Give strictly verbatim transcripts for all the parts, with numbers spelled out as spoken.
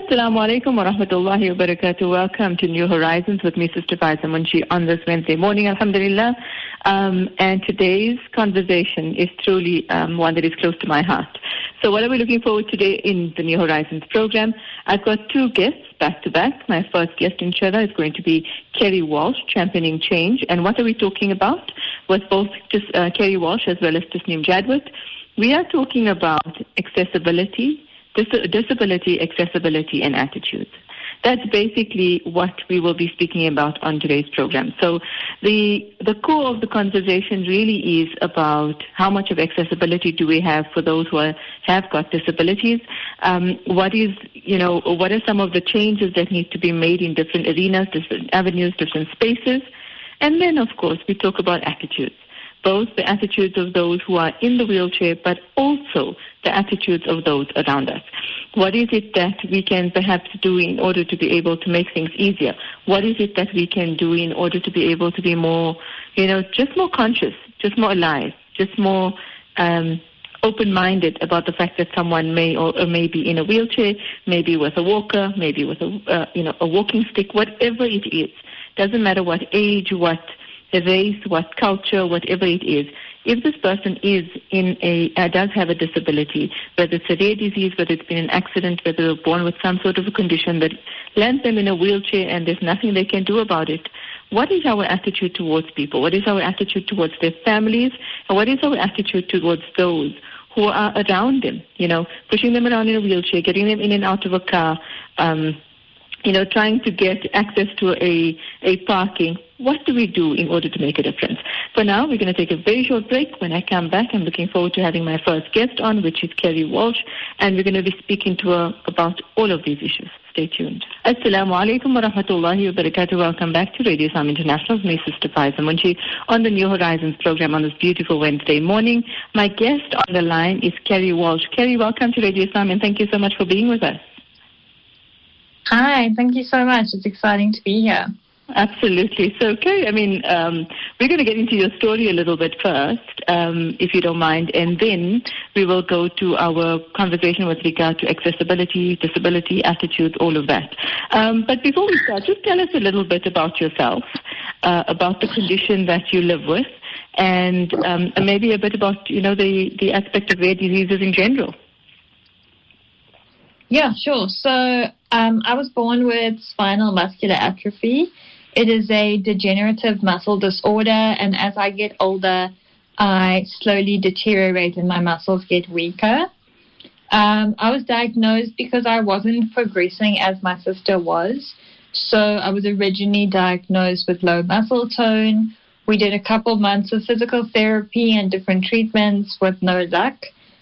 Assalamu alaikum wa rahmatullahi wa barakatuh. Welcome to New Horizons with me, Sister Faiza Munshi, on this Wednesday morning, alhamdulillah. Um, and today's conversation is truly um, one that is close to my heart. So what are we looking forward to today in the New Horizons program? I've got two guests back to back. My first guest, inshallah, is going to be Kerry Walsh, Championing Change. And what are we talking about? With both uh, Kerry Walsh as well as Tasneem Jadwat, we are talking about accessibility, dis- disability, accessibility, and attitudes. That's basically what we will be speaking about on today's program. So the the core of the conversation really is about how much of accessibility do we have for those who are, have got disabilities. Um, what is, you know, what are some of the changes that need to be made in different arenas, different avenues, different spaces? And then, of course, we talk about attitudes, both the attitudes of those who are in the wheelchair, but also the attitudes of those around us. What is it that we can perhaps do in order to be able to make things easier? What is it that we can do in order to be able to be more, you know, just more conscious, just more alive, just more um, open-minded about the fact that someone may or, or may be in a wheelchair, maybe with a walker, maybe with a, uh, you know, a walking stick, whatever it is. Doesn't matter what age, what race, what culture, whatever it is. If this person is in a uh, does have a disability, whether it's a rare disease, whether it's been an accident, whether they're born with some sort of a condition that lands them in a wheelchair and there's nothing they can do about it, what is our attitude towards people? What is our attitude towards their families? And what is our attitude towards those who are around them? You know, pushing them around in a wheelchair, getting them in and out of a car, um, you know, trying to get access to a, a parking. What do we do in order to make a difference? For now, we're going to take a very short break. When I come back, I'm looking forward to having my first guest on, which is Kerry Walsh, and we're going to be speaking to her about all of these issues. Stay tuned. Assalamu alaikum wa rahmatullahi wa barakatuh. Welcome back to Radio Islam International. Me, Sister Faiza Munshi, on the New Horizons program on this beautiful Wednesday morning. My guest on the line is Kerry Walsh. Kerry, welcome to Radio Islam, and thank you so much for being with us. Hi, thank you so much. It's exciting to be here. Absolutely. So, Kerry, I mean, um, we're going to get into your story a little bit first, um, if you don't mind, and then we will go to our conversation with regard to accessibility, disability, attitudes, all of that. Um, but before we start, just tell us a little bit about yourself, uh, about the condition that you live with, and um, maybe a bit about, you know, the, the aspect of rare diseases in general. Yeah, sure. So um, I was born with spinal muscular atrophy. It is a degenerative muscle disorder, and as I get older, I slowly deteriorate and my muscles get weaker. Um, I was diagnosed because I wasn't progressing as my sister was. So I was originally diagnosed with low muscle tone. We did a couple months of physical therapy and different treatments with no luck.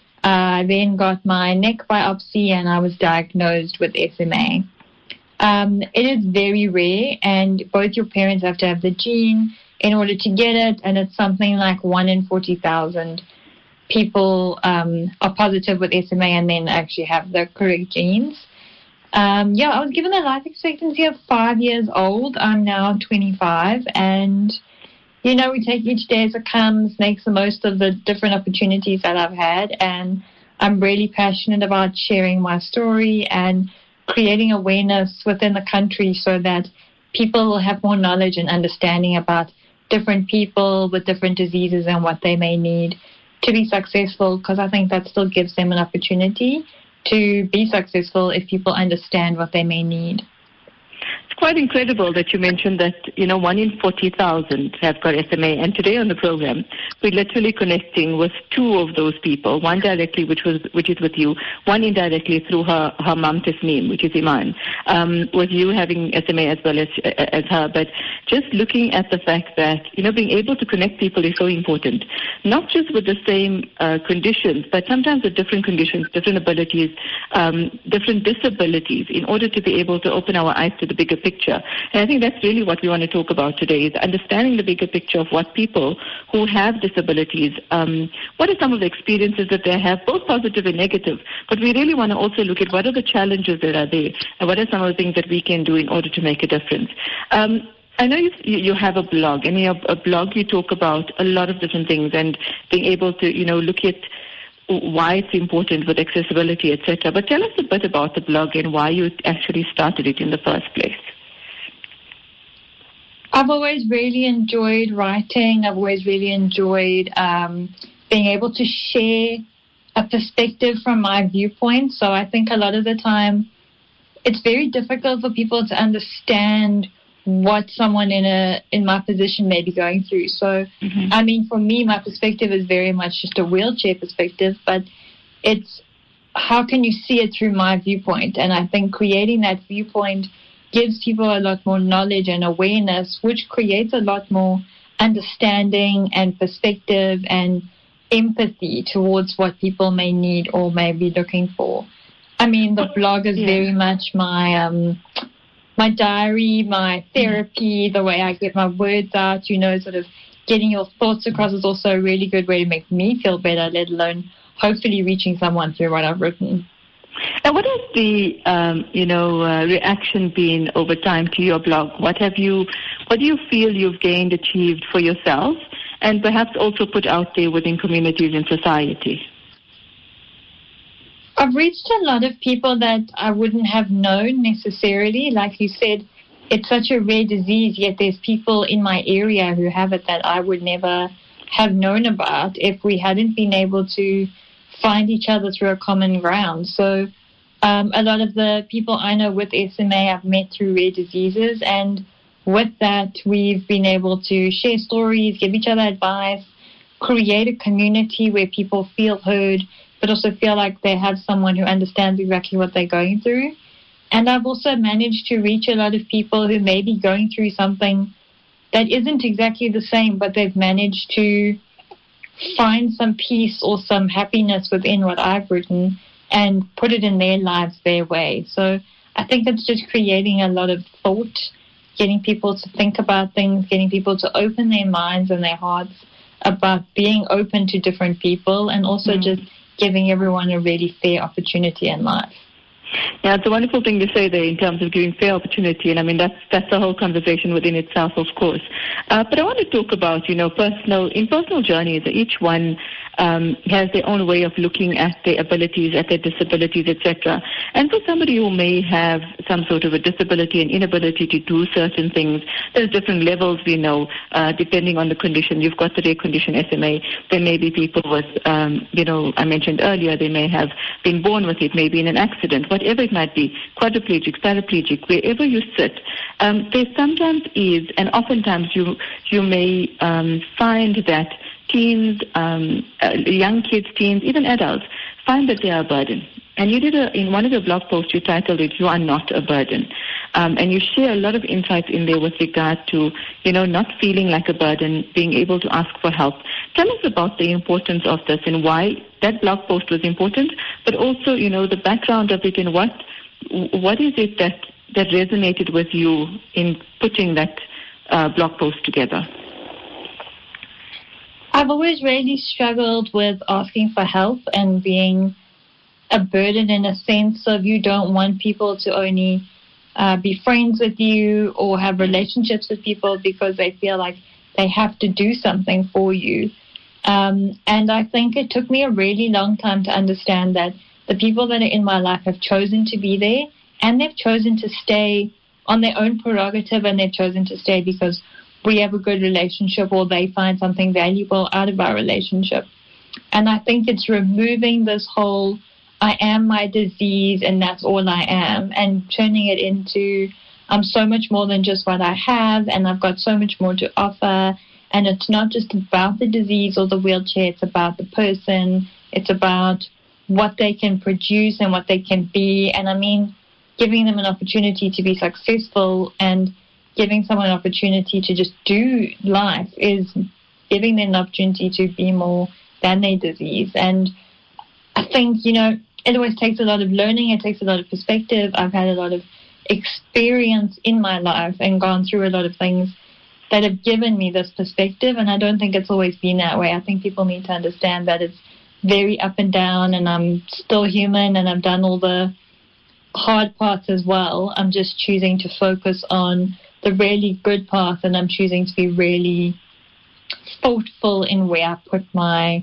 I uh, then got my neck biopsy and I was diagnosed with S M A. Um, it is very rare, and both your parents have to have the gene in order to get it, and it's something like one in forty thousand people um, are positive with S M A and then actually have the correct genes. Um, yeah, I was given a life expectancy of five years old. I'm now twenty-five, and you know, we take each day as it comes, make the most of the different opportunities that I've had, and I'm really passionate about sharing my story and creating awareness within the country so that people will have more knowledge and understanding about different people with different diseases and what they may need to be successful, because I think that still gives them an opportunity to be successful if people understand what they may need. It's quite incredible that you mentioned that, you know, one in forty thousand have got S M A. And today on the program, we're literally connecting with two of those people, one directly, which was which is with you, one indirectly through her, her mum, Tasneem, which is Iman, um, with you having S M A as well as, as her. But just looking at the fact that, you know, being able to connect people is so important, not just with the same uh, conditions, but sometimes with different conditions, different abilities, um, different disabilities, in order to be able to open our eyes to the bigger picture. And I think that's really what we want to talk about today, is understanding the bigger picture of what people who have disabilities, um, what are some of the experiences that they have, both positive and negative. But we really want to also look at what are the challenges that are there and what are some of the things that we can do in order to make a difference. Um, I know you, you have a blog, and in a blog you talk about a lot of different things and being able to, you know, look at why it's important with accessibility, et cetera. But tell us a bit about the blog and why you actually started it in the first place. I've always really enjoyed writing. I've always really enjoyed um, being able to share a perspective from my viewpoint. So I think a lot of the time it's very difficult for people to understand what someone in a in my position may be going through. So, mm-hmm. I mean, for me, my perspective is very much just a wheelchair perspective, but it's how can you see it through my viewpoint? And I think creating that viewpoint gives people a lot more knowledge and awareness, which creates a lot more understanding and perspective and empathy towards what people may need or may be looking for. I mean, the blog is yeah. very much my um, my diary, my therapy, the way I get my words out, you know, sort of getting your thoughts across is also a really good way to make me feel better, let alone hopefully reaching someone through what I've written. And what has the, um, you know, uh, reaction been over time to your blog? What have you, what do you feel you've gained, achieved for yourself, and perhaps also put out there within communities and society? I've reached a lot of people that I wouldn't have known necessarily. Like you said, it's such a rare disease, yet there's people in my area who have it that I would never have known about if we hadn't been able to find each other through a common ground. So um, a lot of the people I know with S M A I've met through rare diseases, and with that we've been able to share stories, give each other advice, create a community where people feel heard, but also feel like they have someone who understands exactly what they're going through. And I've also managed to reach a lot of people who may be going through something that isn't exactly the same, but they've managed to find some peace or some happiness within what I've written and put it in their lives their way. So I think it's just creating a lot of thought, getting people to think about things, getting people to open their minds and their hearts about being open to different people, and also mm. just giving everyone a really fair opportunity in life. Yeah, it's a wonderful thing to say there in terms of giving fair opportunity, and I mean that's that's the whole conversation within itself, of course. Uh, but I want to talk about, you know, personal in personal journeys. Each one um, has their own way of looking at their abilities, at their disabilities, et cetera. And for somebody who may have some sort of a disability and inability to do certain things, there's different levels. We know, uh, depending on the condition. You've got the rare condition S M A. There may be people with, um, you know, I mentioned earlier, they may have been born with it, maybe in an accident. Whatever it might be, quadriplegic, paraplegic, wherever you sit, um, there sometimes is, and oftentimes you you may um, find that teens, um, uh, young kids, teens, even adults, find that they are a burden. And you did a, in one of your blog posts, you titled it, "You Are Not a Burden." Um, and you share a lot of insights in there with regard to, you know, not feeling like a burden, being able to ask for help. Tell us about the importance of this and why that blog post was important, but also, you know, the background of it and what what is it that, that resonated with you in putting that uh, blog post together? I've always really struggled with asking for help and being a burden in a sense of you don't want people to only uh, be friends with you or have relationships with people because they feel like they have to do something for you. Um, and I think it took me a really long time to understand that the people that are in my life have chosen to be there, and they've chosen to stay on their own prerogative, and they've chosen to stay because we have a good relationship or they find something valuable out of our relationship. And I think it's removing this whole I am my disease and that's all I am, and turning it into I'm so much more than just what I have, and I've got so much more to offer. And it's not just about the disease or the wheelchair, it's about the person, it's about what they can produce and what they can be. And I mean, giving them an opportunity to be successful and giving someone an opportunity to just do life is giving them an opportunity to be more than their disease. And I think, you know, it always takes a lot of learning, it takes a lot of perspective. I've had a lot of experience in my life and gone through a lot of things that have given me this perspective, and I don't think it's always been that way. I think people need to understand that it's very up and down, and I'm still human, and I've done all the hard parts as well. I'm just choosing to focus on the really good path, and I'm choosing to be really thoughtful in where I put my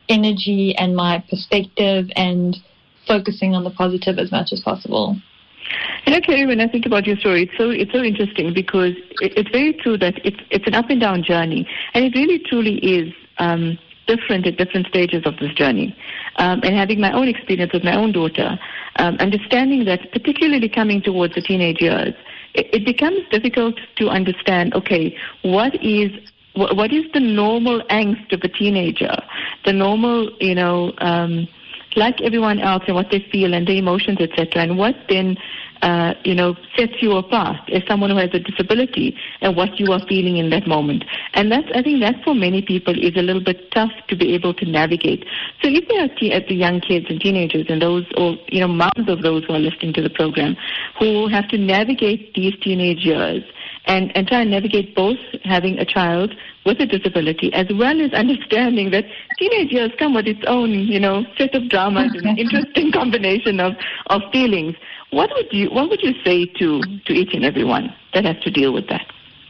energy and my perspective and focusing on the positive as much as possible. You know, Kerry, when I think about your story, it's so it's so interesting because it, it's very true that it's it's an up and down journey, and it really truly is um, different at different stages of this journey. Um, and having my own experience with my own daughter, um, understanding that particularly coming towards the teenage years, it, it becomes difficult to understand. Okay, what is what is the normal angst of a teenager? The normal, you know. Um, like everyone else and what they feel and their emotions, et cetera, and what then, uh, you know, sets you apart as someone who has a disability and what you are feeling in that moment. And that's, I think that for many people is a little bit tough to be able to navigate. So if there are te- at the young kids and teenagers and those, or, you know, moms of those who are listening to the program who have to navigate these teenage years and, and try and navigate both having a child with a disability, as well as understanding that teenage years come with its own, you know, set of dramas and interesting combination of, of feelings. What would you what would you say to, to each and every one that has to deal with that?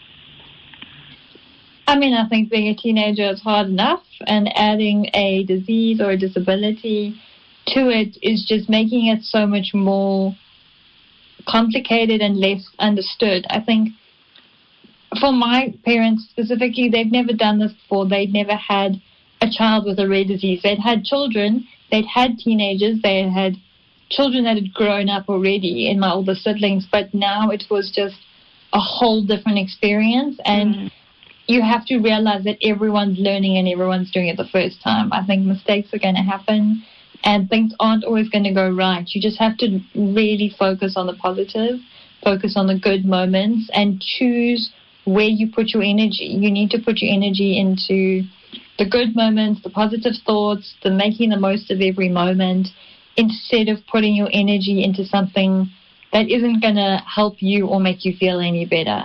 I mean, I think being a teenager is hard enough, and adding a disease or a disability to it is just making it so much more complicated and less understood. I think for my parents specifically, they've never done this before. They'd never had a child with a rare disease. They'd had children, they'd had teenagers, they had had children that had grown up already in my older siblings, but now it was just a whole different experience. And mm. you have to realize that everyone's learning and everyone's doing it the first time. I think mistakes are going to happen and things aren't always going to go right. You just have to really focus on the positive, focus on the good moments, and choose where you put your energy. You need to put your energy into the good moments, the positive thoughts, the making the most of every moment, instead of putting your energy into something that isn't going to help you or make you feel any better.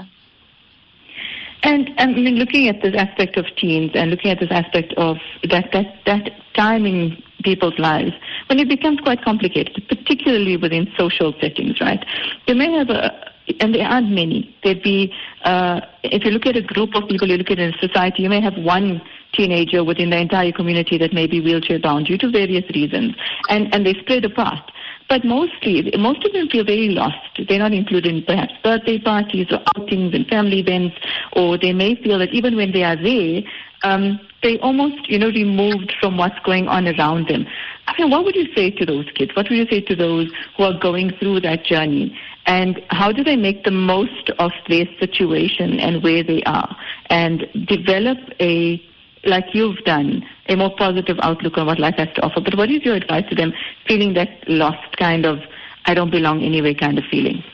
And I mean, looking at this aspect of teens and looking at this aspect of that, that, that time in people's lives, when it becomes quite complicated, particularly within social settings, right? You may have a, and there aren't many. There'd be, uh, if you look at a group of people, you look at a society, you may have one teenager within the entire community that may be wheelchair bound due to various reasons, and, and they spread apart. But mostly, most of them feel very lost. They're not included in perhaps birthday parties or outings and family events, or they may feel that even when they are there, um, they almost, you know, removed from what's going on around them. I mean, what would you say to those kids? What would you say to those who are going through that journey? And how do they make the most of their situation and where they are and develop a, like you've done, a more positive outlook on what life has to offer? But what is your advice to them feeling that lost kind of, I don't belong anyway kind of feeling?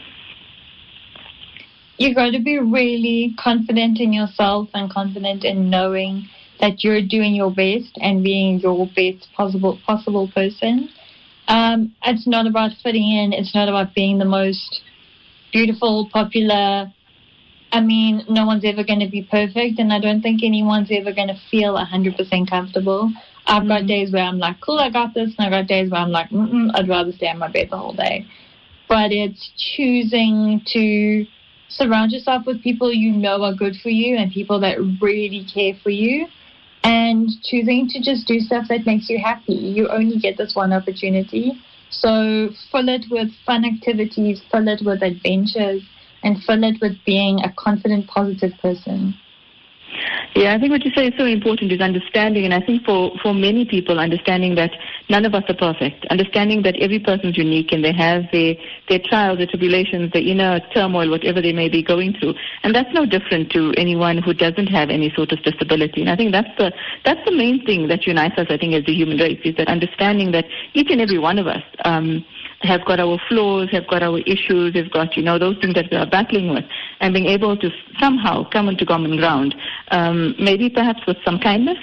You've got to be really confident in yourself and confident in knowing that you're doing your best and being your best possible possible person. Um, it's not about fitting in. It's not about being the most beautiful, popular. I mean, no one's ever going to be perfect, and I don't think anyone's ever going to feel one hundred percent comfortable. I've mm-hmm. got days where I'm like, cool, I got this, and I've got days where I'm like, mm-mm, I'd rather stay in my bed the whole day. But it's choosing to surround yourself with people you know are good for you and people that really care for you, and choosing to just do stuff that makes you happy. You only get this one opportunity. So fill it with fun activities, fill it with adventures, and fill it with being a confident, positive person. Yeah, I think what you say is so important is understanding, and I think for, for many people, understanding that none of us are perfect, understanding that every person's unique and they have their, their trials, their tribulations, their inner turmoil, whatever they may be going through. And that's no different to anyone who doesn't have any sort of disability. And I think that's the, that's the main thing that unites us, I think, as the human race, is that understanding that each and every one of us um, have got our flaws, have got our issues, have got, you know, those things that we are battling with, and being able to somehow come into common ground, um, maybe perhaps with some kindness.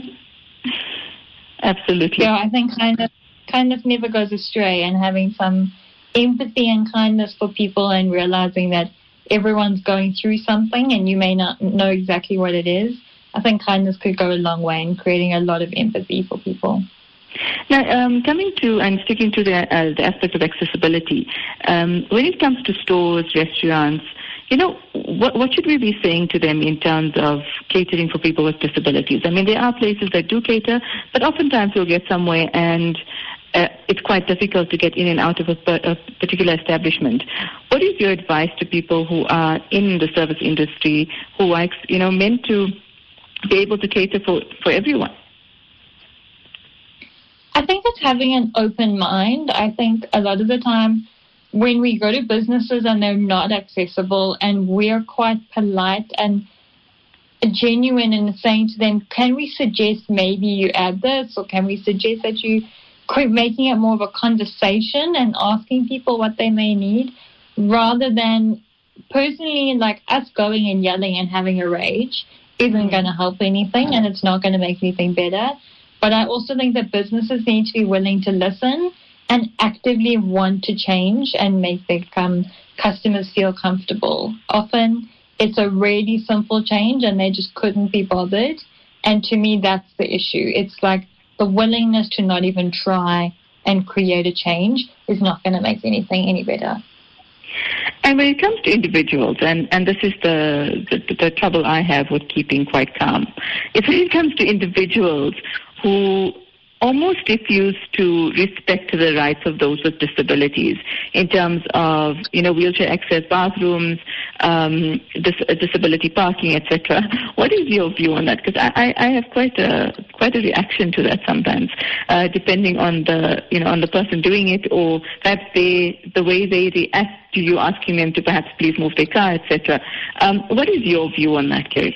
Absolutely. Yeah, I think kindness, kindness never goes astray, and having some empathy and kindness for people and realizing that everyone's going through something and you may not know exactly what it is. I think kindness could go a long way in creating a lot of empathy for people. Now, um, coming to and sticking to the, uh, the aspect of accessibility, um, when it comes to stores, restaurants, you know, what, what should we be saying to them in terms of catering for people with disabilities? I mean, there are places that do cater, but oftentimes you'll get somewhere and uh, it's quite difficult to get in and out of a, a particular establishment. What is your advice to people who are in the service industry, who are, you know, meant to be able to cater for, for everyone? I think it's having an open mind. I think a lot of the time when we go to businesses and they're not accessible, and we're quite polite and genuine in saying to them, can we suggest maybe you add this, or can we suggest that you quit making it more of a conversation and asking people what they may need, rather than personally, like, us going and yelling and having a rage isn't going to help anything, and it's not going to make anything better. But I also think that businesses need to be willing to listen and actively want to change and make their um, customers feel comfortable. Often it's a really simple change and they just couldn't be bothered. And to me, that's the issue. It's like the willingness to not even try and create a change is not going to make anything any better. And when it comes to individuals, and, and this is the, the, the trouble I have with keeping quite calm, if when it comes to individuals who almost refuse to respect the rights of those with disabilities in terms of, you know, wheelchair access bathrooms, um, dis- disability parking, et cetera. What is your view on that? Because I, I have quite a quite a reaction to that sometimes, uh, depending on the, you know, on the person doing it, or perhaps they the way they react to you asking them to perhaps please move their car, et cetera. Um, what is your view on that, Kerry?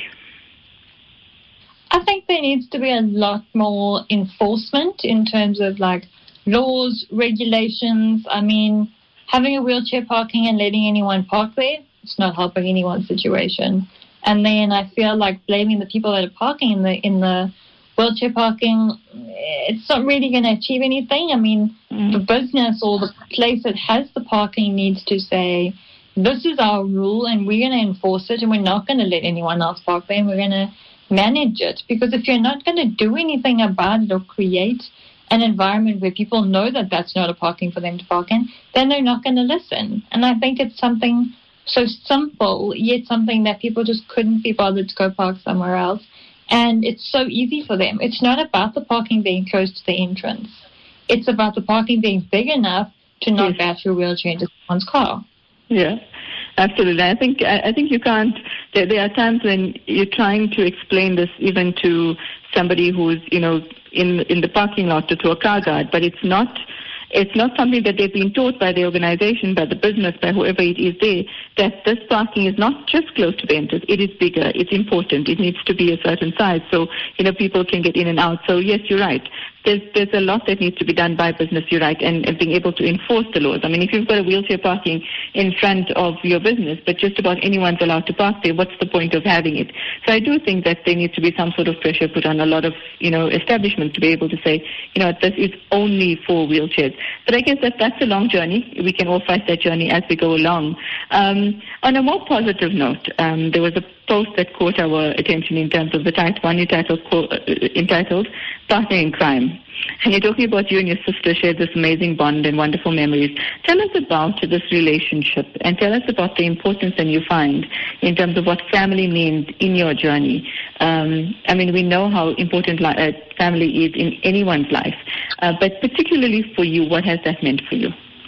I think there needs to be a lot more enforcement in terms of like laws, regulations. I mean, having a wheelchair parking and letting anyone park there, it's not helping anyone's situation. And then I feel like blaming the people that are parking in the in the wheelchair parking, it's not really going to achieve anything. I mean, mm. the business or the place that has the parking needs to say, this is our rule and we're going to enforce it, and we're not going to let anyone else park there, and we're going to manage it. Because if you're not going to do anything about it or create an environment where people know that that's not a parking for them to park in, then they're not going to listen. And I think it's something so simple, yet something that people just couldn't be bothered to go park somewhere else. And it's so easy for them. It's not about the parking being close to the entrance. It's about the parking being big enough to not yes. bash your wheelchair into someone's car. Yeah. Absolutely. I think I think you can't. There, there are times when you're trying to explain this even to somebody who's, you know, in in the parking lot to, to a car guard, but it's not. It's not something that they've been taught by the organization, by the business, by whoever it is there, that this parking is not just close to the entrance. It is bigger. It's important. It needs to be a certain size so, you know, people can get in and out. So, yes, you're right. There's there's a lot that needs to be done by business, you're right, and, and being able to enforce the laws. I mean, if you've got a wheelchair parking in front of your business, but just about anyone's allowed to park there, what's the point of having it? So I do think that there needs to be some sort of pressure put on a lot of, you know, establishments to be able to say, you know, this is only for wheelchairs. But I guess that that's a long journey. We can all fight that journey as we go along. Um, on a more positive note, um, there was a post that caught our attention in terms of the title, one entitled, uh, entitled Partner in Crime. And you're talking about you and your sister shared this amazing bond and wonderful memories. Tell us about this relationship and tell us about the importance that you find in terms of what family means in your journey. Um, I mean, we know how important li- uh, family is in anyone's life, uh, but particularly for you, what has that meant for you?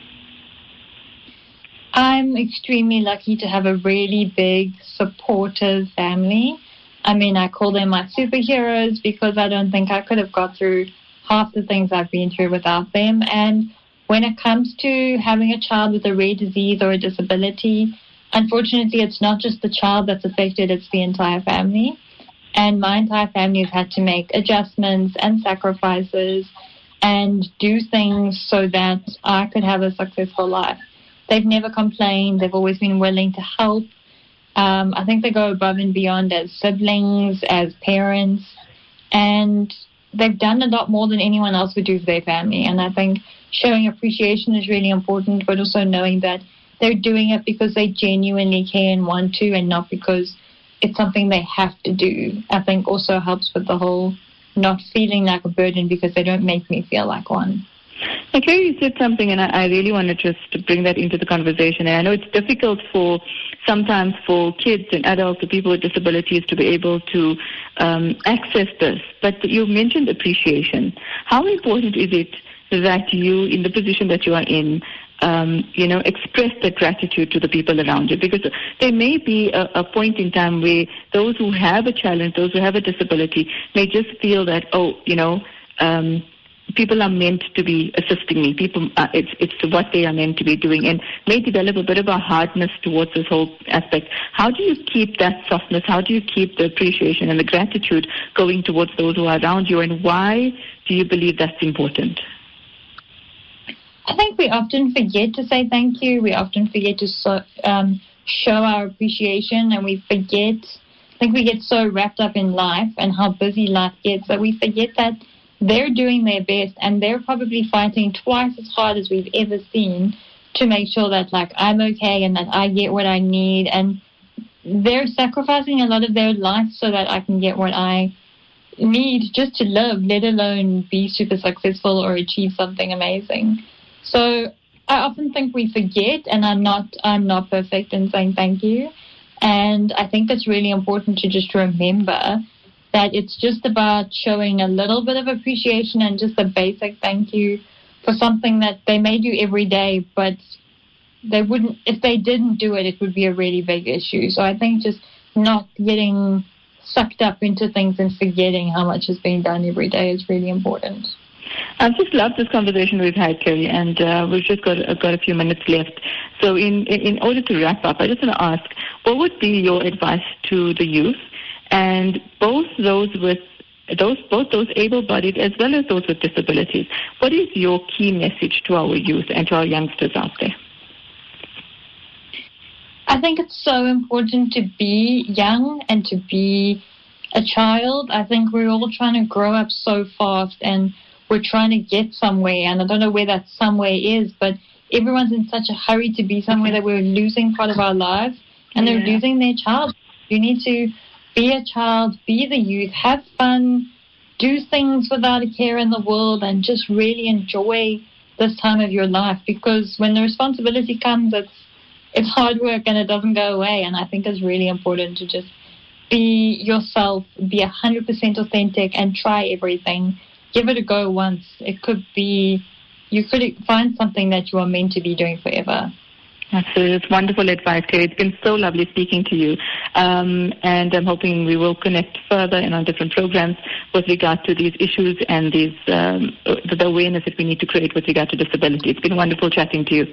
I'm extremely lucky to have a really big, supportive family. I mean, I call them my superheroes because I don't think I could have got through half the things I've been through without them. And when it comes to having a child with a rare disease or a disability, unfortunately, it's not just the child that's affected, it's the entire family. And my entire family has had to make adjustments and sacrifices and do things so that I could have a successful life. They've never complained. They've always been willing to help. Um, I think they go above and beyond as siblings, as parents, and they've done a lot more than anyone else would do for their family. And I think showing appreciation is really important, but also knowing that they're doing it because they genuinely care and want to, and not because it's something they have to do. I think also helps with the whole not feeling like a burden because they don't make me feel like one. Okay, you said something, and I, I really wanted just to bring that into the conversation. And I know it's difficult for sometimes for kids and adults or people with disabilities to be able to um, access this. But you mentioned appreciation. How important is it that you, in the position that you are in, um, you know, express that gratitude to the people around you? Because there may be a, a point in time where those who have a challenge, those who have a disability, may just feel that, oh, you know, um, people are meant to be assisting me. People, uh, it's it's what they are meant to be doing, and may develop a bit of a hardness towards this whole aspect. How do you keep that softness? How do you keep the appreciation and the gratitude going towards those who are around you, and why do you believe that's important? I think we often forget to say thank you. We often forget to so, um, show our appreciation, and we forget, I think we get so wrapped up in life and how busy life gets that we forget that they're doing their best, and they're probably fighting twice as hard as we've ever seen to make sure that, like, I'm okay and that I get what I need. And they're sacrificing a lot of their life so that I can get what I need just to live, let alone be super successful or achieve something amazing. So I often think we forget, and I'm not I'm not perfect in saying thank you. And I think it's really important to just remember that it's just about showing a little bit of appreciation and just a basic thank you for something that they may do every day, but they wouldn't, if they didn't do it, it would be a really big issue. So I think just not getting sucked up into things and forgetting how much is being done every day is really important. I've just loved this conversation we've had, Kerry, and uh, we've just got, uh, got a few minutes left. So in, in order to wrap up, I just want to ask, what would be your advice to the youth, and both those with those both those able-bodied as well as those with disabilities? What is your key message to our youth and to our youngsters out there? I think it's so important to be young and to be a child. I think we're all trying to grow up so fast, and we're trying to get somewhere, and I don't know where that somewhere is, but everyone's in such a hurry to be somewhere that we're losing part of our lives, and yeah. they're losing their child. You need to be a child, be the youth, have fun, do things without a care in the world, and just really enjoy this time of your life, because when the responsibility comes, it's it's hard work and it doesn't go away. And I think it's really important to just be yourself, be one hundred percent authentic, and try everything. Give it a go once. It could be, you could find something that you are meant to be doing forever. Absolutely. It's wonderful advice, Kerry. It's been so lovely speaking to you. Um, and I'm hoping we will connect further in our different programs with regard to these issues and these um, the awareness that we need to create with regard to disability. It's been wonderful chatting to you.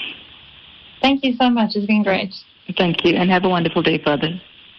Thank you so much. It's been great. Thank you, and have a wonderful day further.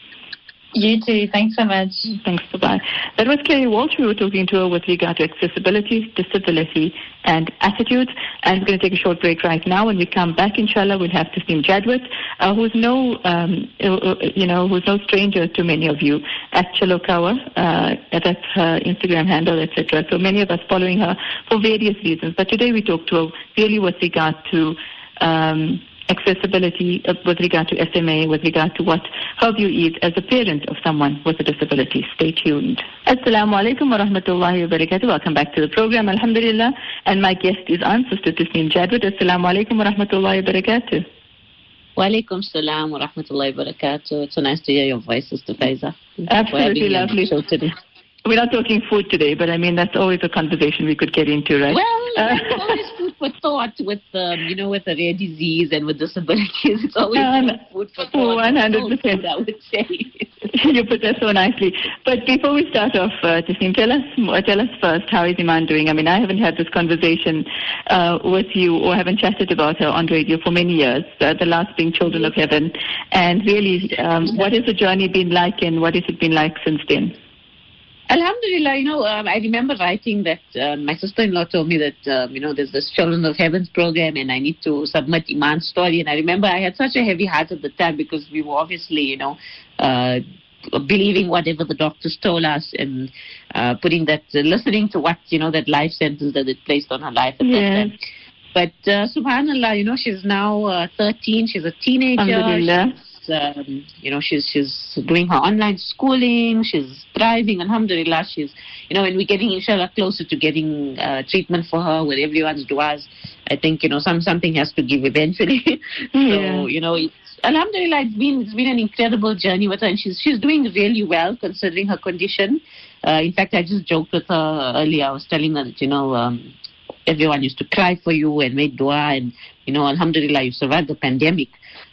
You too. Thanks so much. Thanks. Bye-bye. That was Kerry Walsh. We were talking to her with regard to accessibility, disability, and attitudes. And we're going to take a short break right now. When we come back, inshallah, we'll have Tasneem Jadwat, uh, who's no, um, you know, who's no stranger to many of you at Chalokawa. Uh, that's her Instagram handle, et cetera. So many of us following her for various reasons. But today we talked to her really with regard to Um, accessibility, uh, with regard to S M A, with regard to what her view is as a parent of someone with a disability. Stay tuned. Assalamu alaikum wa rahmatullahi wa barakatuh. Welcome back to the program, alhamdulillah. And my guest is on, Sister Tasneem Jadwat. Assalamu alaikum wa rahmatullahi wa barakatuh. Wa alaikum salam wa rahmatullahi wa barakatuh. It's so nice to hear your voice, Sister Faiza. Absolutely lovely. Show today. We're not talking food today, but I mean, that's always a conversation we could get into, right? Well, it's always food for thought with, um, you know, with a rare disease and with disabilities. It's always um, food for thought. one hundred percent. I would say. You put that so nicely. But before we start off, uh, Tasneem, tell us, tell us first, how is Iman doing? I mean, I haven't had this conversation uh, with you or haven't chatted about her on radio for many years, uh, the last being Children of Heaven. And really, um, what has the journey been like, and what has it been like since then? Alhamdulillah, you know, um, I remember writing that uh, my sister-in-law told me that, um, you know, there's this Children of Heaven's program and I need to submit Iman's story. And I remember I had such a heavy heart at the time because we were obviously, you know, uh, believing whatever the doctors told us and uh, putting that, uh, listening to what, you know, that life sentence that it placed on her life at yeah. that time. But uh, subhanallah, you know, she's now uh, thirteen. She's a teenager. um, you know, she's she's doing her online schooling. She's thriving. Alhamdulillah, she's, you know, and we're getting, inshallah, closer to getting uh, treatment for her with everyone's du'as. I think, you know, some something has to give eventually. Yeah. So, you know, it's, alhamdulillah, it's been it's been an incredible journey with her, and she's she's doing really well considering her condition. Uh, in fact, I just joked with her earlier. I was telling her that, you know, um, everyone used to cry for you and make dua, and, you know, alhamdulillah, you survived the pandemic.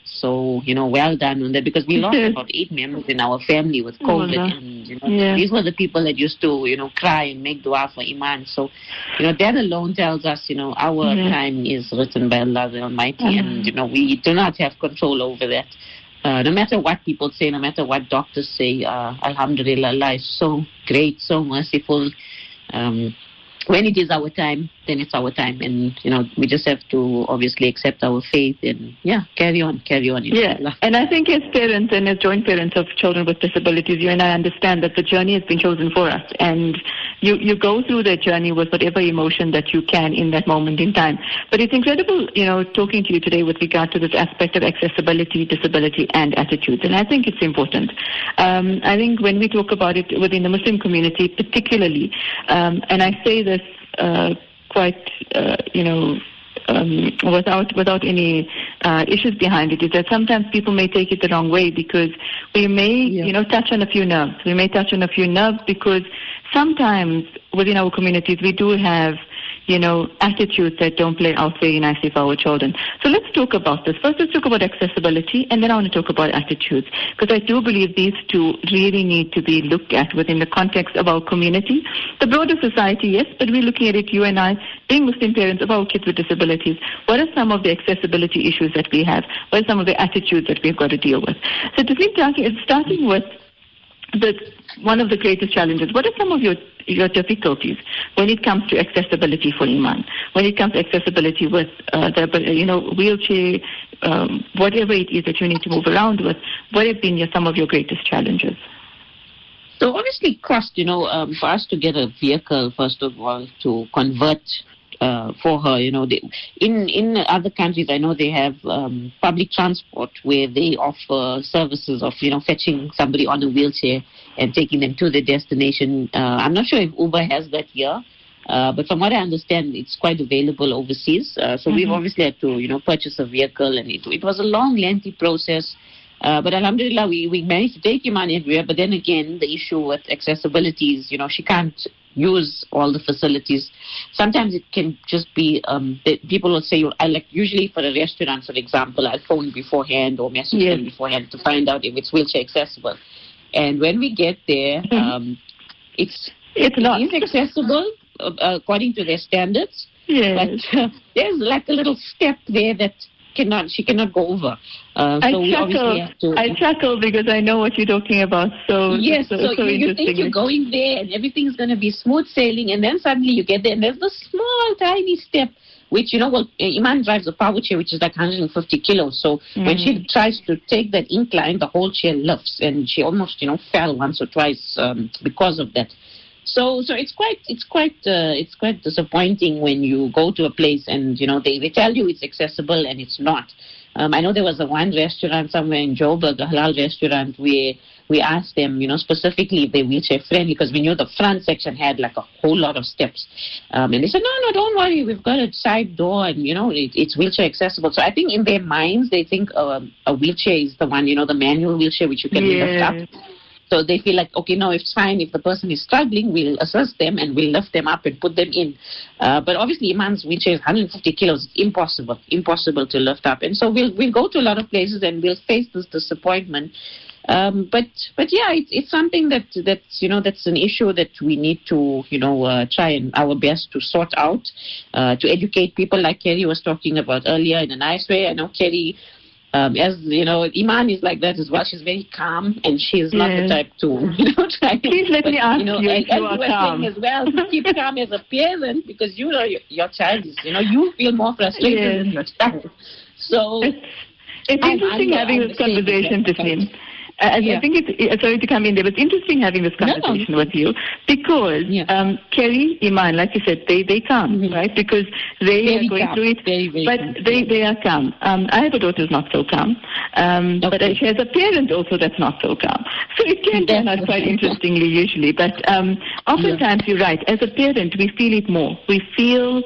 So, you know, well done on that, because we lost about eight members in our family with COVID. Oh, and, you know, yeah. these were the people that used to, you know, cry and make dua for Iman. So, you know, that alone tells us, you know, our yeah. time is written by Allah the Almighty, uh-huh. and, you know, we do not have control over that. Uh, no matter what people say, no matter what doctors say, uh, alhamdulillah, Allah is so great, so merciful. Um, when it is our time, then it's our time. And, you know, we just have to obviously accept our faith and, yeah, carry on, carry on. Yeah, and I think as parents and as joint parents of children with disabilities, you and I understand that the journey has been chosen for us. And you, you go through that journey with whatever emotion that you can in that moment in time. But it's incredible, you know, talking to you today with regard to this aspect of accessibility, disability, and attitudes. And I think it's important. Um, I think when we talk about it within the Muslim community particularly, um, and I say this uh, quite, uh, you know, Um, without without any uh, issues behind it, is that sometimes people may take it the wrong way, because we may, yeah. you know, touch on a few nerves. We may touch on a few nerves because sometimes within our communities we do have, you know, attitudes that don't play out very nicely for our children. So let's talk about this. First, let's talk about accessibility, and then I want to talk about attitudes, because I do believe these two really need to be looked at within the context of our community. The broader society, yes, but we're looking at it, you and I, being Muslim parents of our kids with disabilities. What are some of the accessibility issues that we have? What are some of the attitudes that we've got to deal with? So to think, starting with the one of the greatest challenges, what are some of your your difficulties when it comes to accessibility for Iman, when it comes to accessibility with uh, the, you know, wheelchair, um, whatever it is that you need to move around with? What have been your, some of your greatest challenges? So obviously cost, you know, um, for us to get a vehicle, first of all, to convert uh, for her, you know, they, in, in other countries, I know they have um, public transport where they offer services of, you know, fetching somebody on a wheelchair and taking them to the destination. Uh, I'm not sure if Uber has that here, uh, but from what I understand, it's quite available overseas. Uh, so mm-hmm. we've obviously had to, you know, purchase a vehicle, and it, it was a long, lengthy process. Uh, but alhamdulillah, we, we managed to take Iman everywhere. But then again, the issue with accessibility is, you know, she can't use all the facilities. Sometimes it can just be, um, that people will say, I like, usually for a restaurant, for example, I'll phone beforehand or message yes. them beforehand to find out if it's wheelchair accessible. And when we get there, mm-hmm. um, it's, it's it not. is accessible uh, according to their standards. Yes. But uh, there's like a little step there that cannot she cannot go over. Uh, I so we chuckle. obviously have to. I chuckle because I know what you're talking about. So yes, so, so, so you, you think you're going there and everything's going to be smooth sailing, and then suddenly you get there and there's this small tiny step, which, you know, well, Iman drives a power chair which is like one hundred fifty kilos. So mm-hmm. when she tries to take that incline, the whole chair lifts, and she almost, you know, fell once or twice um, because of that. So, so it's quite, it's quite, uh, it's quite disappointing when you go to a place and, you know, they, they tell you it's accessible and it's not. Um, I know there was a one restaurant somewhere in Joburg, a halal restaurant, where we asked them, you know, specifically if they're wheelchair friendly, because we knew the front section had like a whole lot of steps. Um, and they said, no, no, don't worry, we've got a side door and, you know, it, it's wheelchair accessible. So I think in their minds, they think uh, a wheelchair is the one, you know, the manual wheelchair, which you can yeah. lift up. So they feel like, okay, no, it's fine. If the person is struggling, we'll assist them and we'll lift them up and put them in. Uh, but obviously, Iman's wheelchair is one hundred fifty kilos. It's impossible, impossible to lift up. And so we'll we'll go to a lot of places and we'll face this disappointment. Um, but but yeah, it's it's something that that's you know that's an issue that we need to you know uh, try and our best to sort out, uh, to educate people like Kerry was talking about earlier in a nice way. I know Kerry. Um, as you know, Iman is like that as well. She's very calm, and she's not yes. the type to, you know, try. Please let but, me ask you, know, you, and, if you and are you calm as well. To keep calm as a parent, because you know your, your child is, you know, you feel more frustrated yes. than your child. So it's, it's interesting having this conversation, Tiffany. I, yeah. I think it's, uh, sorry to come in there, but it's interesting having this conversation no, no. with you because yeah. um, Kerry, Iman, like you said, they, they come, mm-hmm. right? Because they very are going calm. through it, very, very but calm. they, they are calm. Um, I have a daughter who's not so calm, um, okay. but she has a parent also that's not so calm. So it can turn out quite interestingly usually. But um, oftentimes yeah. you're right. As a parent, we feel it more. We feel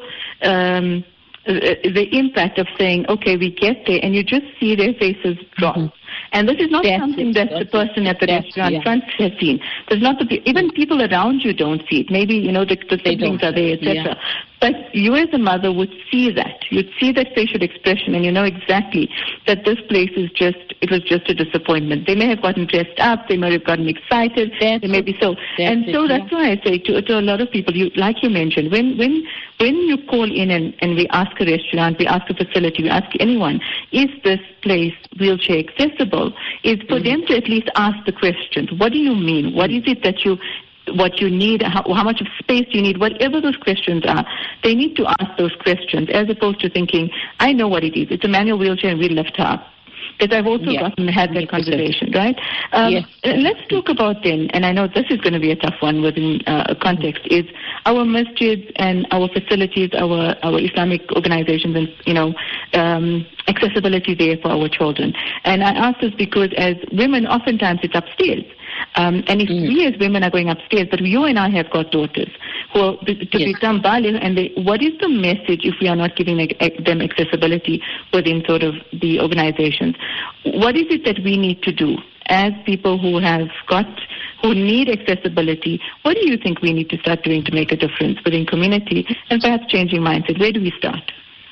um, the impact of saying, okay, we get there, and you just see their faces drop. Mm-hmm. And this is not that's something it, that the person at the that's, restaurant yeah. front has seen. There's not the, even people around you don't see it. Maybe, you know, the, the siblings are there, et cetera. Yeah. But you as a mother would see that. You'd see that facial expression, and you know exactly that this place is just, it was just a disappointment. They may have gotten dressed up, they may have gotten excited, that's they may be so. That's and so it, that's yeah. why I say to, to a lot of people, you, like you mentioned, when, when, when you call in and, and we ask a restaurant, we ask a facility, we ask anyone, is this place wheelchair accessible? Is for mm-hmm. them to at least ask the questions. What do you mean? What is it that you, what you need? How, how much of space you need? Whatever those questions are, they need to ask those questions as opposed to thinking, I know what it is. It's a manual wheelchair and we lift her up. Because I've also yeah. gotten had that conversation, right? Um, yes. Let's talk about then, and I know this is going to be a tough one within uh, a context, is our masjids and our facilities, our our Islamic organizations, and you know, um, accessibility there for our children. And I ask this because as women, oftentimes it's upstairs. Um, and if mm. we as women are going upstairs, but you and I have got daughters who are to yes. become baligh, and they, what is the message if we are not giving them accessibility within sort of the organizations? What is it that we need to do as people who have got, who need accessibility? What do you think we need to start doing to make a difference within community and perhaps changing mindset? Where do we start?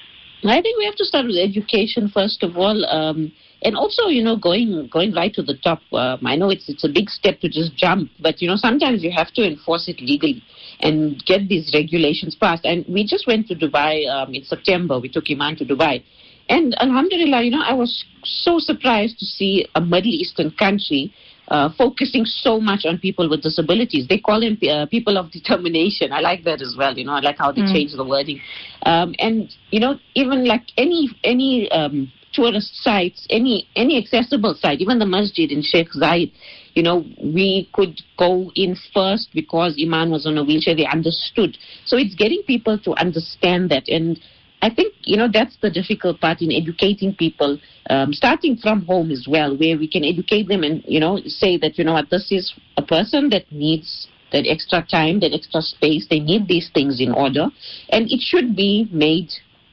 I think we have to start with education first of all. Um, And also, you know, going going right to the top. Um, I know it's it's a big step to just jump, but, you know, sometimes you have to enforce it legally and get these regulations passed. And we just went to Dubai um, in September. We took Iman to Dubai. And alhamdulillah, you know, I was so surprised to see a Middle Eastern country uh, focusing so much on people with disabilities. They call them uh, people of determination. I like that as well. You know, I like how they mm. change the wording. Um, and, you know, even like any any... Um, tourist sites, any any accessible site, even the masjid in Sheikh Zayed, you know, we could go in first because Iman was on a wheelchair. They understood. So it's getting people to understand that. And I think, you know, that's the difficult part in educating people, um, starting from home as well, where we can educate them and, you know, say that, you know what, this is a person that needs that extra time, that extra space. They need these things in order. And it should be made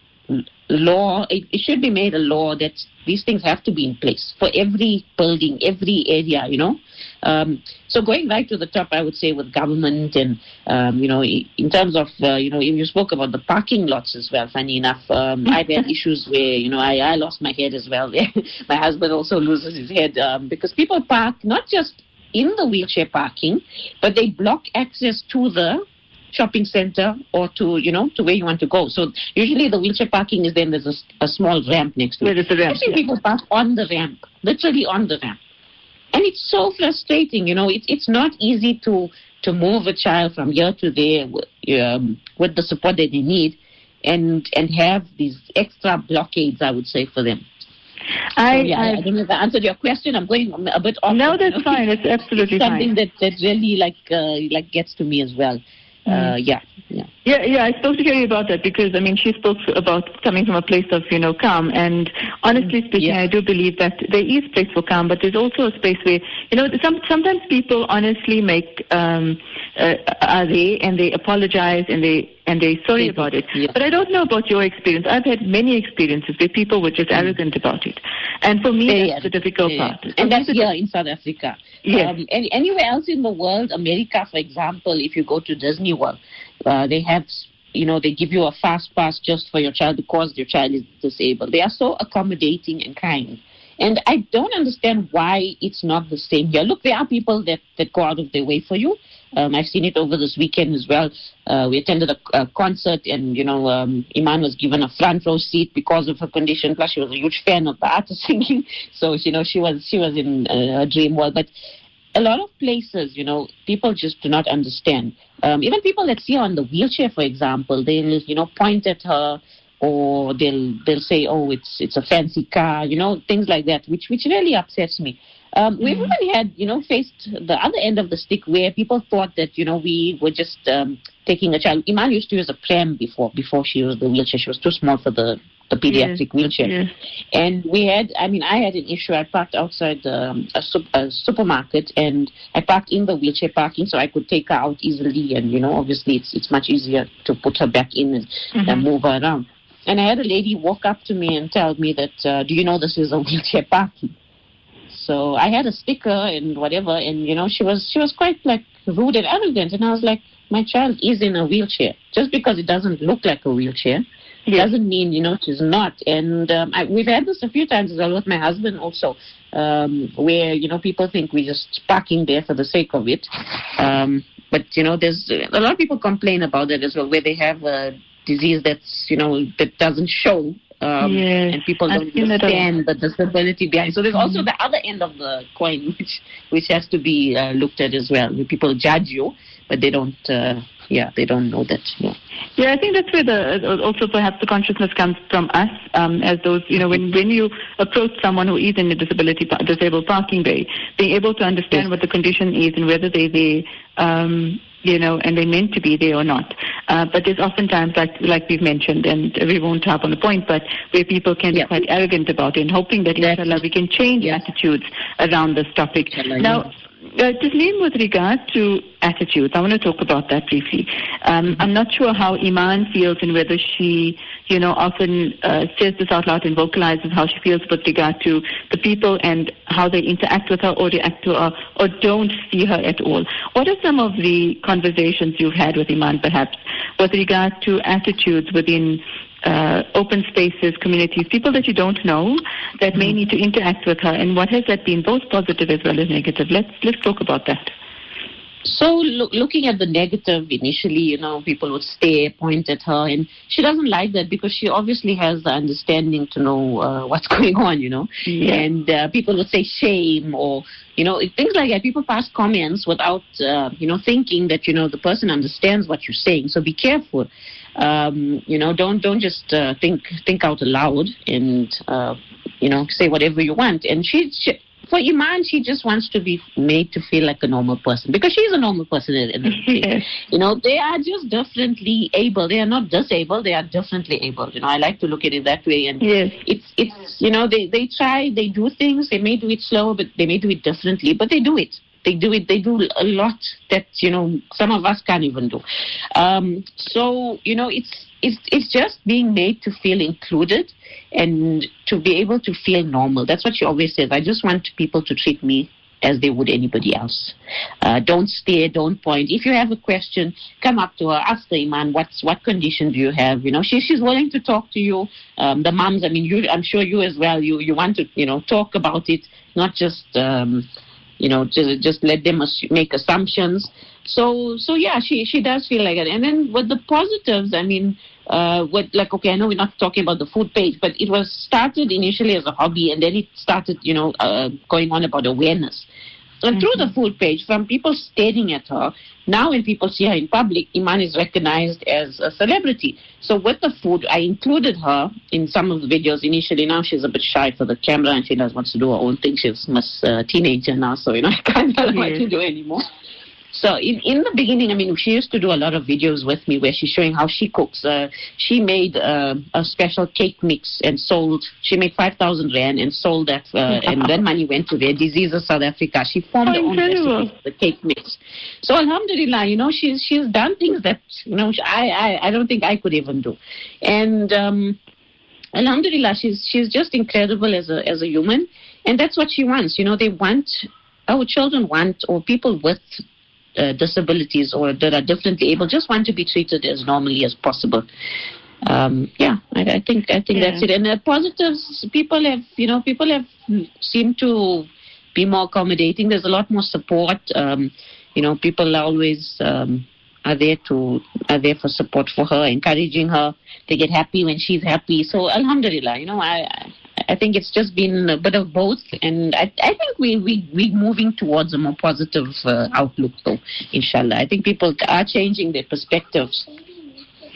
law, it, it should be made a law that these things have to be in place for every building, every area, you know. Um, so going right to the top, I would say with government and, um, you know, in terms of, uh, you know, you spoke about the parking lots as well, funny enough. Um, I've had issues where, you know, I, I lost my head as well. My husband also loses his head um, because people park not just in the wheelchair parking, but they block access to the shopping center or to, you know, to where you want to go. So usually the wheelchair parking is then there's a, a small ramp next to it. Where is the ramp? I've seen yeah. people park on the ramp, literally on the ramp. And it's so frustrating, you know, it's it's not easy to, to move a child from here to there um, with the support that they need and, and have these extra blockades, I would say, for them. I, so, yeah, I, I don't know if I answered your question. I'm going a bit off. No, that's you know? fine. It's absolutely it's something fine. that, that really like uh, like gets to me as well. Uh, yeah, yeah. Yeah, yeah, I spoke to Kerry about that because, I mean, she spoke about coming from a place of, you know, calm. And honestly speaking, yeah. I do believe that there is place for calm, but there's also a space where, you know, some, sometimes people honestly make, um, uh, are there and they apologize and they, and they're sorry about it. Yeah. But I don't know about your experience. I've had many experiences where people were just mm. arrogant about it. And for me, yeah, that's yeah. the difficult yeah. part. And that's here in South Africa. Yes. Um, any, anywhere else in the world, America, for example, if you go to Disney World, uh, they have, you know, they give you a fast pass just for your child because your child is disabled. They are so accommodating and kind. And I don't understand why it's not the same here. Look, there are people that, that go out of their way for you. Um, I've seen it over this weekend as well. Uh, we attended a, a concert and, you know, um, Iman was given a front row seat because of her condition. Plus, she was a huge fan of the artist singing. So, you know, she was she was in uh, a dream world. But a lot of places, you know, people just do not understand. Um, even people that see her on the wheelchair, for example, they'll, you know, point at her. or they'll they'll say, oh, it's it's a fancy car, you know, things like that, which which really upsets me. Um, we've Mm. even had, you know, faced the other end of the stick where people thought that, you know, we were just um, taking a child. Iman used to use a pram before before she used the wheelchair. She was too small for the, the pediatric Yes. wheelchair. Yes. And we had, I mean, I had an issue. I parked outside um, a, sup- a supermarket, and I parked in the wheelchair parking so I could take her out easily. And, you know, obviously it's it's much easier to put her back in and, Mhm. and move her around. And I had a lady walk up to me and tell me that, uh, do you know this is a wheelchair parking? So I had a sticker and whatever, and, you know, she was she was quite, like, rude and arrogant. And I was like, my child is in a wheelchair. Just because it doesn't look like a wheelchair Yes. doesn't mean, you know, she's not. And um, I, we've had this a few times as well with my husband also, um, where, you know, people think we're just parking there for the sake of it. Um, but, you know, there's a lot of people complain about that as well, where they have a disease that's, you know, that doesn't show. Um, Yes, and people I've don't seen that a lot. understand the disability behind. So there's also the other end of the coin, which which has to be uh, looked at as well. Where people judge you, but they don't. Uh, yeah, they don't know that. Yeah. Yeah, I think that's where the also perhaps the consciousness comes from us um, as those, you know, when, when you approach someone who is in a disability pa- disabled parking bay, being able to understand Yes. what the condition is and whether they they um, you know, and they're meant to be there or not. Uh, but there's oftentimes, like like we've mentioned, and we won't harp on the point, but where people can Yeah. be quite arrogant about it, and hoping that That's inshallah we can change Yes. attitudes around this topic. Inshallah, Now. yes. Uh, Tasneem, with regard to attitudes, I want to talk about that briefly. Um, I'm not sure how Iman feels and whether she, you know, often uh, says this out loud and vocalizes how she feels with regard to the people and how they interact with her or react to her or don't see her at all. What are some of the conversations you've had with Iman, perhaps, with regard to attitudes within uh, open spaces, communities, people that you don't know that may need to interact with her, and what has that been, both positive as well as negative? Let's let's talk about that. So loo- looking at the negative, initially, you know, people would stare, point at her, and she doesn't like that because she obviously has the understanding to know uh, what's going on, you know. Yeah. And uh, people would say shame or, you know, things like that. People pass comments without, uh, you know, thinking that, you know, the person understands what you're saying. So be careful. Um, you know, don't don't just uh, think think out loud and, uh, you know, say whatever you want. And she... she For Iman, she just wants to be made to feel like a normal person because she's a normal person in in the day. Yes. You know, they are just differently able. They are not disabled. They are differently able. You know, I like to look at it that way. And Yes. it's, it's you know, they, they try, they do things. They may do it slower, but they may do it differently. But they do it. They do it. They do a lot that, you know, some of us can't even do. Um, so, you know, it's, it's, it's just being made to feel included and to be able to feel normal. That's what she always says. I just want people to treat me as they would anybody else. Uh, don't stare, don't point. If you have a question, come up to her, ask her, Iman, what's, what condition do you have? You know, she, she's willing to talk to you. Um, the moms, I mean, you, I'm sure you as well, you, you want to, you know, talk about it, not just, um, you know, just, just let them assu- make assumptions. So, so yeah, she, she does feel like it. And then with the positives, I mean, uh, what, like, okay, I know we're not talking about the food page, but it was started initially as a hobby, and then it started, you know, uh, going on about awareness. And mm-hmm. through the food page, from people staring at her, now when people see her in public, Iman is recognized as a celebrity. So with the food, I included her in some of the videos initially. Now she's a bit shy for the camera, and she does wants to do her own thing. She's a uh, teenager now, so, you know, I can't tell her what to do anymore. So in, in the beginning, I mean, she used to do a lot of videos with me where she's showing how she cooks. Uh, she made uh, a special cake mix and sold. She made five thousand rand and sold that. Uh, and that money went to Rare Diseases South Africa. She formed Oh, her own incredible. recipe, the cake mix. So alhamdulillah, you know, she's she's done things that, you know, I, I, I don't think I could even do. And um, alhamdulillah, she's she's just incredible as a as a human. And that's what she wants. You know, they want, our children want, or people with Uh, disabilities or that are differently able just want to be treated as normally as possible. Um, yeah, I, I think I think Yeah. that's it. And the positives, people have, you know, people have seemed to be more accommodating. There's a lot more support. Um, you know, people are always um, are there to are there for support for her, encouraging her. They get happy when she's happy. So alhamdulillah, you know, I. I I think it's just been a bit of both, and I, I think we, we, we're moving towards a more positive uh, outlook, though, inshallah. I think people are changing their perspectives.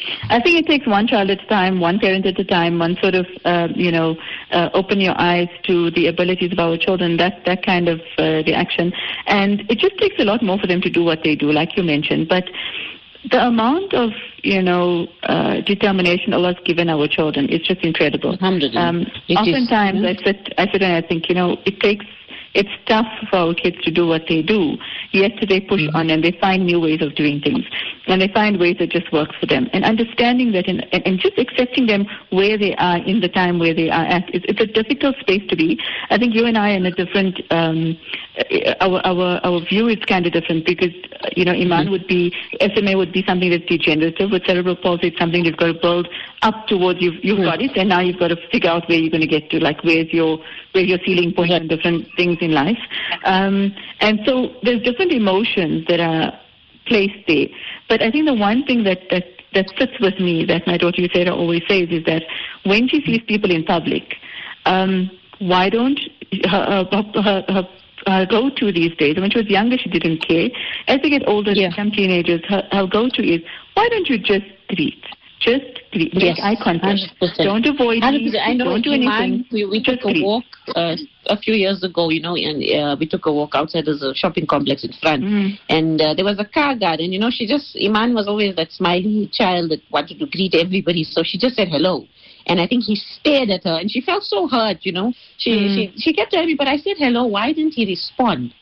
I think it takes one child at a time, one parent at a time, one sort of, uh, you know, uh, open your eyes to the abilities of our children, that, that kind of uh, reaction. And it just takes a lot more for them to do what they do, like you mentioned. But the amount of, you know, uh, determination Allah's given our children is just incredible. Um, oftentimes is, yeah. I sit, I sit and I think, you know, it takes, it's tough for our kids to do what they do, yet they push mm-hmm. on and they find new ways of doing things. And they find ways that just work for them. And understanding that and, and just accepting them where they are in the time where they are at. It's, it's a difficult space to be. I think you and I are in a different, um, our, our, our view is kind of different because, you know, Iman mm-hmm. would be, S M A would be something that's degenerative. With cerebral palsy, it's something you've got to build up towards. You've, you've mm-hmm. got it, and now you've got to figure out where you're going to get to, like where's your, where's your ceiling point and different things in life. Um, and so there's different emotions that are placed there. But I think the one thing that, that, that sits with me, that my daughter Yusera always says, is that when she sees people in public, um, why don't her, her, her, her uh, go-to these days, when she was younger she didn't care. As they get older, yeah. become teenagers, her, her go-to is, why don't you just greet? Just greet. Make yes, eye contact. one hundred percent. Don't avoid me. I know. Don't do anything. We, we took a walk uh, a few years ago, you know, and uh, we took a walk outside. There's a shopping complex in front, mm. and uh, there was a car guard, and you know, she just Iman was always that smiley child that wanted to greet everybody, so she just said hello. And I think he stared at her, and she felt so hurt, you know. She mm. she she kept telling me, but I said hello. Why didn't he respond?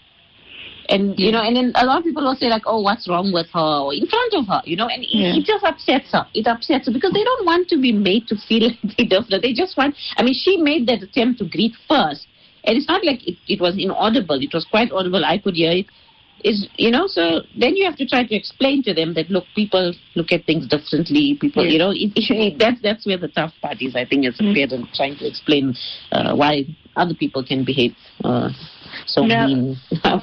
And, you know, and then a lot of people will say, like, oh, what's wrong with her? Or in front of her, you know, and yeah. it, it just upsets her. It upsets her because they don't want to be made to feel like they different. They just want, I mean, she made that attempt to greet first. And it's not like it, it was inaudible. It was quite audible. I could hear it. Is you know, so then you have to try to explain to them that, look, people look at things differently. People, yeah. you know, it, it, that's, that's where the tough part is, I think, as a parent, trying to explain uh, why other people can behave uh, so now, mean.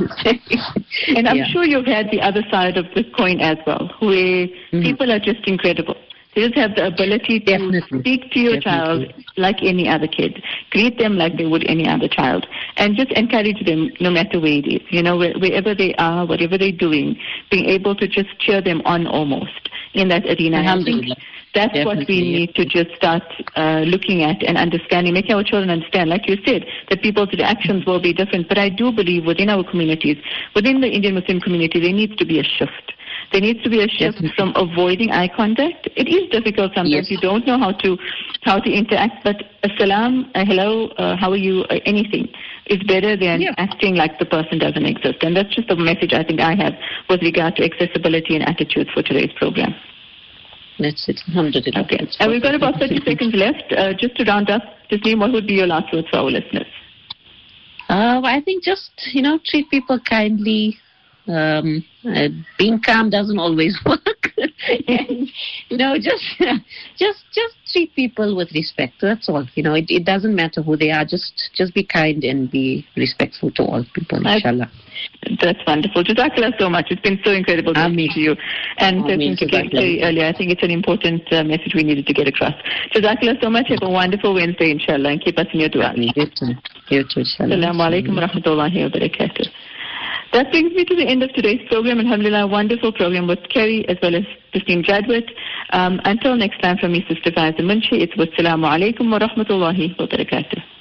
And I'm yeah. sure you've had the other side of the coin as well, where mm-hmm. people are just incredible. They just have the ability to Definitely. speak to your Definitely. child like any other kid, greet them like they would any other child, and just encourage them no matter where it is, you know, where, wherever they are, whatever they're doing, being able to just cheer them on almost in that arena. I think that's Definitely. what we need to just start uh, looking at and understanding, making our children understand, like you said, that people's reactions will be different. But I do believe within our communities, within the Indian Muslim community, there needs to be a shift. There needs to be a shift Definitely. from avoiding eye contact. It is difficult sometimes. Yes. You don't know how to how to interact, but a salam, a hello, uh, how are you, uh, anything is better than yeah. acting like the person doesn't exist. And that's just a message I think I have with regard to accessibility and attitudes for today's program. That's it. Alhamdulillah. Okay. And we've got about thirty seconds left. Uh, just to round up, Tasneem, what would be your last words for our listeners? Uh, I think just, you know, treat people kindly. Um, uh, being calm doesn't always work. And, you know, just, just, just treat people with respect. That's all. You know, it, it doesn't matter who they are. Just, just be kind and be respectful to all people. Inshallah. That's wonderful. Jazakallah so much. It's been so incredible to meet you. And I think you came very earlier. I think it's an important uh, message we needed to get across. Jazakallah so much. Have a wonderful Wednesday, inshallah, and keep us in your dua. You too. You too, inshallah. Assalamu alaikum wa rahmatullahi wa barakatuh. That brings me to the end of today's program. Alhamdulillah, a wonderful program with Kerry as well as Tasneem Jadwat. Um, until next time, from me, Sister Faiza Munshi, it's wassalamu alaikum wa rahmatullahi wa barakatuh.